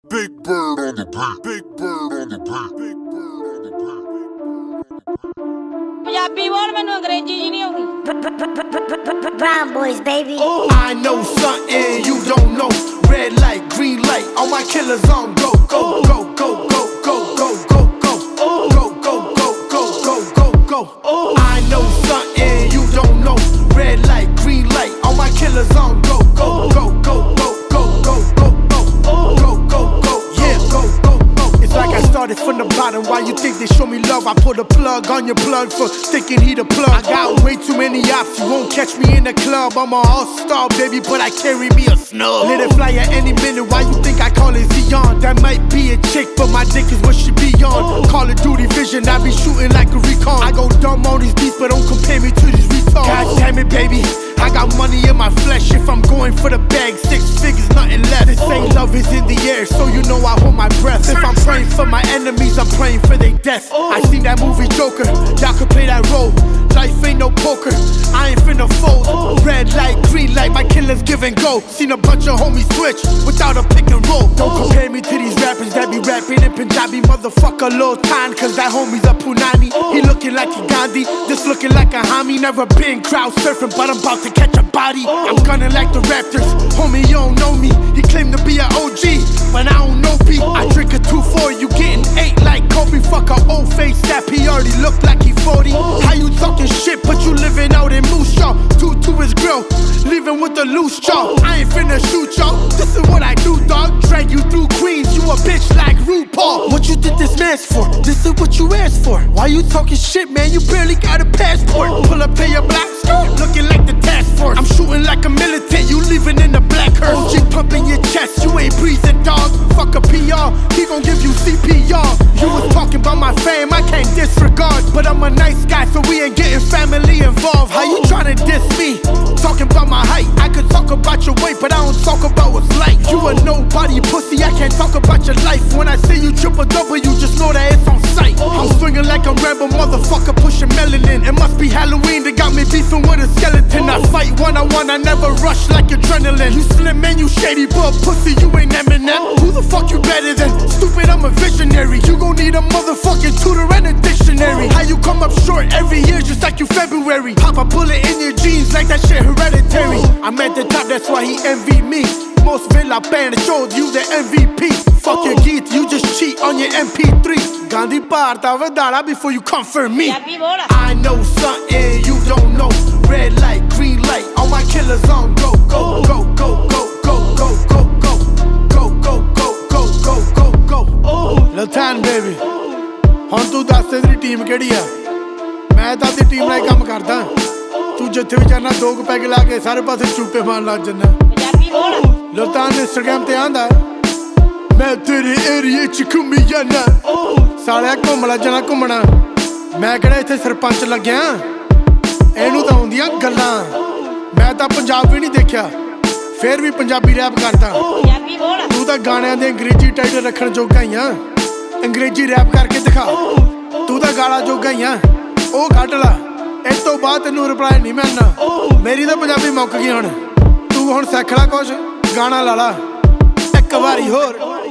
Big bird on the beat. Big bird on the beat. Big bird on the beat. Punjabi ਬੋਲ ਮੈਨੂੰ ਅੰਗਰੇਜ਼ੀ ਜੀ ਨਹੀਂ ਆਉਂਦੀ Brown boys, baby. I know something you don't know. Red light, green light, all my killers on go, go, go, go, go, go, go, go, go, go, go, go, go, go, go, go. I know something you don't know. Red light, green light, all my killers on go, go, go, go, go, go, go, go, go, go, go, go, yeah, go, go, go. It's like I started from the bottom. Why you think they show me love? I put a plug on your blood for thinking he the plug. I got way too many ops. You won't catch me in the club. I'm an all-star, baby, but I carry me a snub. Let it fly at any minute. Why you think I call it Zion? That might be a chick, but my dick is what she be on. Call of Duty vision. I be shooting like a recon. I go dumb on these beats, but don't compare me to these retards. God damn it, baby. I got money in my flesh. If I'm going for the bag, 6 figures, nothing less. They say love is in the air, so you know I hold my breath. If I'm praying for my enemies, I'm praying for their death. I seen that movie Joker, y'all could play that role. Life ain't no poker, I ain't finna fold. Red light, green light, my killers give and go. Seen a bunch of homies switch without a pick and roll. Don't compare me to these rappers that be rapping in Punjabi. Motherfucker, Lil Tan, cause that homie's a Punani. He looking like a Gandhi, this looking like a Hami. Never been crowd surfing, but I'm about to catch a body. I'm gunning like the Raptors, homie, you don't know me. He claimed to be an OG, but I don't know B. I drink a 2-4, you getting 8 like Kobe. Fuck a old face sap, he already look like he 40. How you talking shit, but you living out in Moose Jaw? 2 to his grill, leaving with a loose jaw. I ain't finna shoot y'all, this is what I do, dog. Drag you through Queens, you a bitch like RuPaul. What you think this man's for? This is what you asked for. Why you talking shit, man? You barely got a passport. Pull up to your black skirt, looking like the task force. I'm shooting like a militant, you leaving in the black hearse. OG pumping your chest, you ain't breathing, dog. Fuck a PR, he gon' give you CPR. You was talking about my fame, I can't disregard. But I'm a nice guy, so we ain't getting family involved. How you tryna diss me? Talking about my height, I could talk about your weight, but I don't talk about what's like. You a nobody pussy, I can't talk about your life. When I say you triple double, you just know that it's on sight. I'm swinging like a rebel motherfucker, pushing melanin. It must be Halloween, they got me beefing with a skeleton. I fight one-on-one, I never rush like adrenaline. You slim man, you shady, but pussy, you ain't Eminem. Who the fuck you better than? Stupid, I'm a visionary. You gon' need a motherfucking tutor and a dictionary. How you come up short every year just like you February? Pop a bullet in your jeans like that shit hereditary. I'm at the top, that's why he envied me. Most Villa band showed you the MVP. Fuck your geet, you just cheat on your MP3. Gandhi parta vedala before you come for me. Punjabi ਬੋਲ I know something you don't know. Red light, green light, all my killers on go, go, go, go, go, go, go, go, go, go, go, go, go, go, go, go. Lil Tan, baby, ਹੁਣ ਤੂੰ ਦੱਸ ਤੇਰੀ team ਕਿਹੜੀ ਆ? ਮੈਂ ਤਾਂ ਤੇ team ਨਾਲ ਕੰਮ ਕਰਦਾ। ਤੂੰ ਜਿੱਥੇ ਵੀ ਜਾਣਾ 2 ਪੈਗ ਲਾ ਕੇ ਸਾਰੇ ਪਾਸੇ ਚੂਪੇ ਮਾਰਨ ਲੱਗ ਜੰਨਾ। ਪੰਜਾਬੀ ਬੋਲ Lil Tan Instagram ਤੇ ਆਂਦਾ ਮੈਂ ਤੇਰੇ ਏਰੀਏ ਚ ਘੁੰਮੀ ਜਾਣਾ। ਸਾਲਿਆ ਘੁੰਮ ਲੈ ਜਾਣਾ ਘੁੰਮਣਾ, ਮੈਂ ਕਿਹੜਾ ਇੱਥੇ ਸਰਪੰਚ ਲੱਗਿਆ? ਇਹਨੂੰ ਤਾਂ ਆਉਂਦੀਆਂ ਗੱਲਾਂ। ਮੈਂ ਤਾਂ ਪੰਜਾਬ ਵੀ ਨਹੀਂ ਦੇਖਿਆ, ਫੇਰ ਵੀ ਪੰਜਾਬੀ ਰੈਪ ਕਰਦਾ। ਪੰਜਾਬੀ ਬੋਲ ਤੂੰ ਤਾਂ ਗਾਣਿਆਂ ਦੇ ਅੰਗਰੇਜ਼ੀ ਟਾਈਟਲ ਰੱਖਣ ਜੋਗਾ ਹੀ ਆ। ਅੰਗਰੇਜ਼ੀ ਰੈਪ ਕਰਕੇ ਦਿਖਾ, ਤੂੰ ਤਾਂ ਗਾਲਾਂ ਜੋਗਾ ਹੀ ਆ। ਉਹ ਕੱਢ ਲਾ, ਇਸ ਤੋਂ ਬਾਅਦ ਤੈਨੂੰ ਰਿਪਲਾਈ ਨਹੀਂ ਮਿਲਣਾ। ਮੇਰੀ ਤਾਂ ਪੰਜਾਬੀ ਮੁੱਕ ਗਈ ਹੁਣ, ਤੂੰ ਹੁਣ ਸਿੱਖ ਲੈ ਕੁਛ, ਗਾਣਾ ਲਾ ਲਾ ਇੱਕ ਵਾਰੀ ਹੋਰ।